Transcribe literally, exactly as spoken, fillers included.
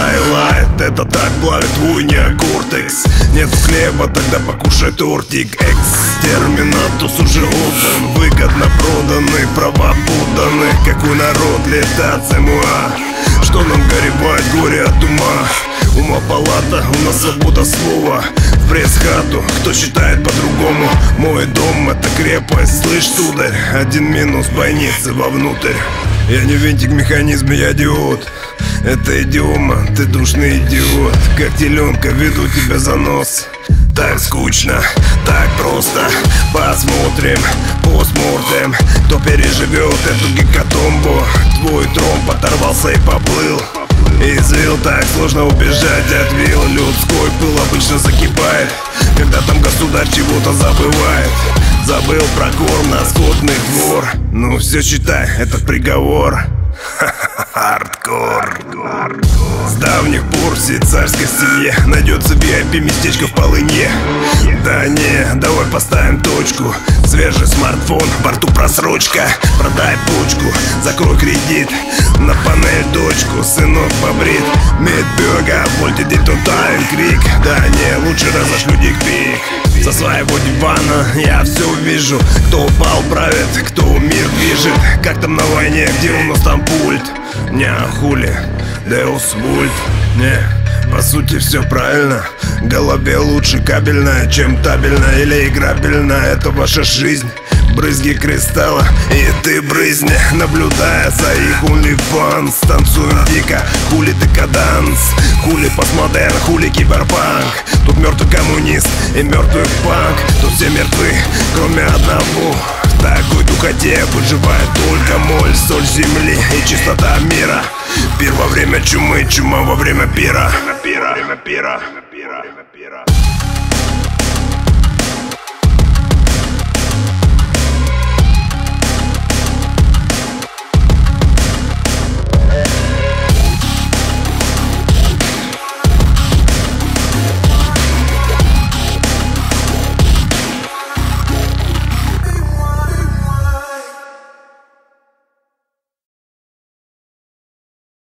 хайлайт. Это так плавит хуйня кортекс. Нет хлеба, тогда покушай тортик. Экс-терминатус уже отдан, выгодно проданы, права поданы. Какой народ летает ЦМА, что нам горевать, горе от ума. Ума палата, у нас свобода слова. В пресс-хату, кто считает по-другому. Мой дом — это крепость, слышь, сударь. Один минус бойницы вовнутрь. Я не винтик в механизме, я диод. Это идиома, ты душный идиот. Как теленка веду тебя за нос. Так скучно, так просто. Посмотрим, постмортем, кто переживет эту гекатомбу. Твой тромб оторвался и поплыл. Из вил так сложно убежать от вил. Людской пыл обычно закипает, когда там государь чего-то забывает. Забыл про корм на скотных двор. Ну все, считай, это приговор. Хардкор. С давних пор всей царской семье найдется ви ай пи местечко в полынье. Да не, давай поставим точку. Свежий смартфон, в борту просрочка. Продай почку, закрой кредит. На панель дочку, сынок побрит. Медберга, вольте детотайн крик. Да не, лучше разошлю дикпик. Со своего дивана я все вижу. Кто упал, правит, кто мир движет. Как там на войне, где у нас там пульт? Не, хули, Деус Вульт. Не, по сути все правильно. Голове лучше кабельная, чем табельная или играбельная. Это ваша жизнь. Брызги кристалла, и ты брызни, наблюдая за их OnlyFans. Танцуем дико, хули декаданс, хули постмодерн, хули киберпанк. Тут мертвый коммунист и мертвый панк. Тут все мертвы, кроме одного. В такой духоте выживает только моль, соль земли и чистота мира. Пир во время чумы, чума во время пира. Время пира.